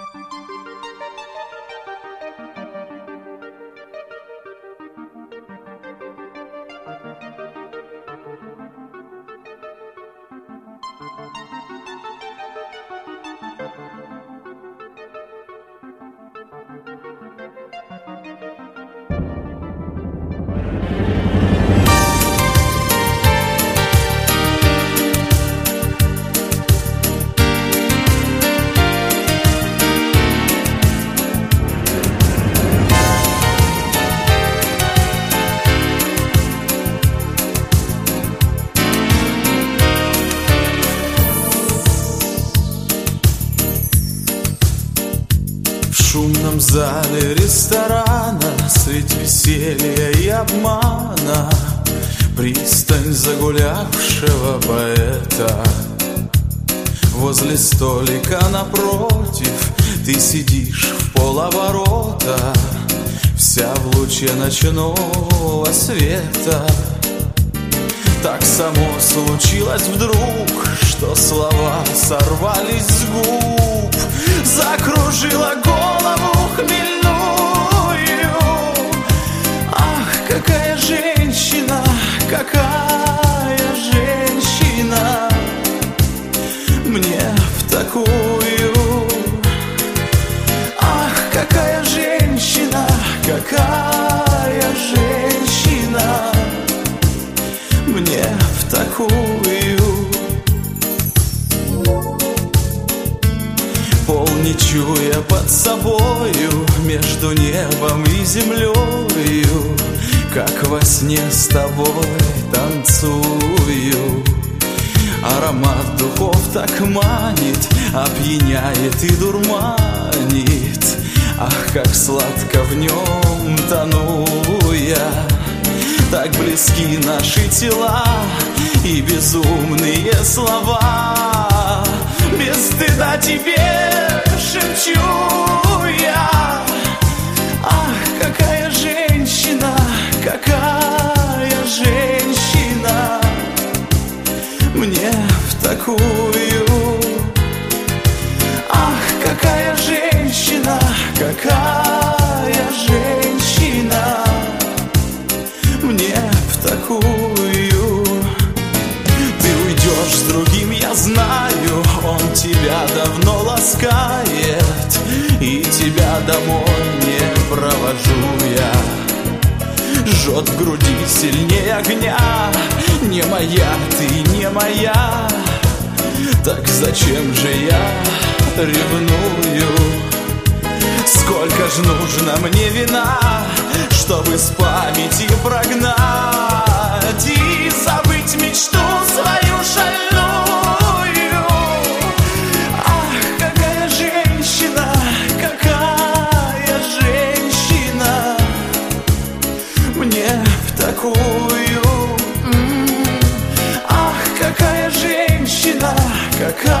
В шумном зале ресторана средь веселья и обмана пристань загулявшего поэта. Возле столика напротив ты сидишь в полоборота, вся в луче ночного света. Так само случилось вдруг, что слова сорвались с губ, закружила голову хмельную. Ах, какая женщина, какая женщина, мне в такую. Ах, какая женщина, какая женщина, мне в такую. Пол не чуя под собою, между небом и землею, как во сне с тобой танцую. Аромат духов так манит, опьяняет и дурманит. Ах, как сладко в нем тону я. Так близки наши тела и безумные слова. Без стыда тебе шепчу я. Ах, какая женщина, какая женщина, мне в такую. Ах, какая женщина, какая женщина, мне в такую. Ты уйдешь с другим, я знаю, он тебя давно ласкает, и тебя домой не провожу я. Жжет в груди сильнее огня, не моя, ты не моя. Так зачем же я ревную? Сколько ж нужно мне вина, чтобы с памяти прогнать и забыть мечту свою шальную. Ах, какая женщина, какая женщина, мне в такую. Ах, какая женщина, какая